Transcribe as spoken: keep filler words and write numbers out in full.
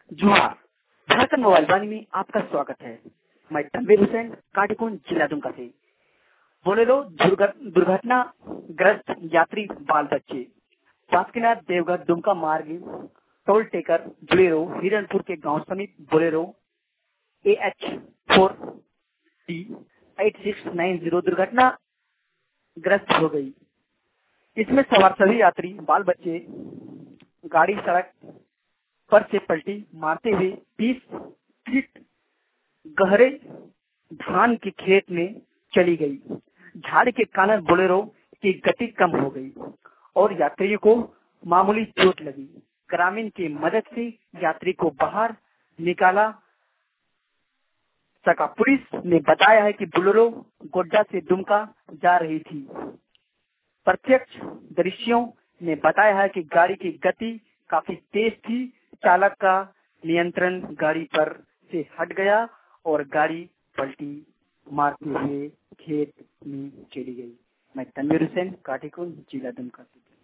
जोहार, झारखंड मोबाइल वाणी में आपका स्वागत है। मैं तनवीर हुसैन, काटीकुंड, जिला दुमका से। बोलेरो दुर्घटना ग्रस्त यात्री बाल बच्चे। बासुकीनाथ देवघर दुमका मार्ग टोल टेकर बोलेरो हिरणपुर के गांव समीप Bolero A H four D eight six nine zero दुर्घटना ग्रस्त हो गई। इसमें सवार सभी यात्री बाल बच्चे गाड़ी सड़क पर से पलटी मारते हुए बीस फीट गहरे धान के खेत में चली गई। झाड़ के कारण बोलेरो की गति कम हो गई और यात्रियों को मामूली चोट लगी। ग्रामीण की मदद से यात्री को बाहर निकाला सका। पुलिस ने बताया है कि बोलेरो गोड्डा से दुमका जा रही थी। प्रत्यक्ष दृश्यों ने बताया है कि गाड़ी की गति काफी तेज थी। चालक का नियंत्रण गाड़ी पर से हट गया और गाड़ी पलटी मारते हुए खेत में चली गई। मैं तनवीर हुसैन, काटीकुंड, जिला दुमका से।